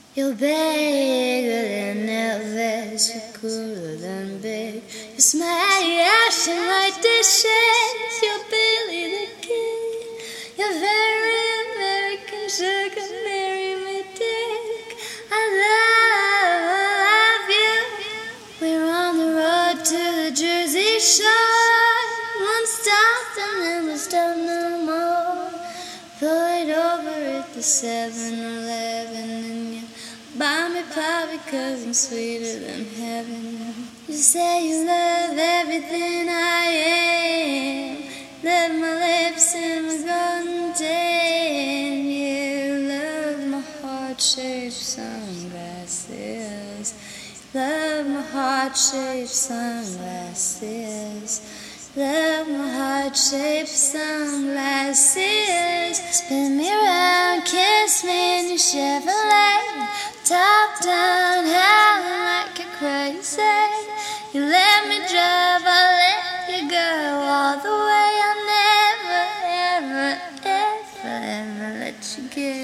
You're bigger than Elvis, you're cooler than big. You smile, you're ashing like dishes. You're Billy the Kid. You're very American sugar, marry me dick. I love you. We're on the road to the Jersey Shore. One stop and then we'll stop no more. Pull it over at the 7-Eleven and you buy me pie because I'm sweeter than heaven. You say you love everything I am. Love my lips and my golden tan. You love my heart-shaped sunglasses. Love my heart-shaped sunglasses. Love my heart-shaped sunglasses. Spin me around, kiss me in your Chevrolet. Top down, howling like you're crazy. You let me drive, I'll let you go all the way. I'll never, ever, ever, ever let you get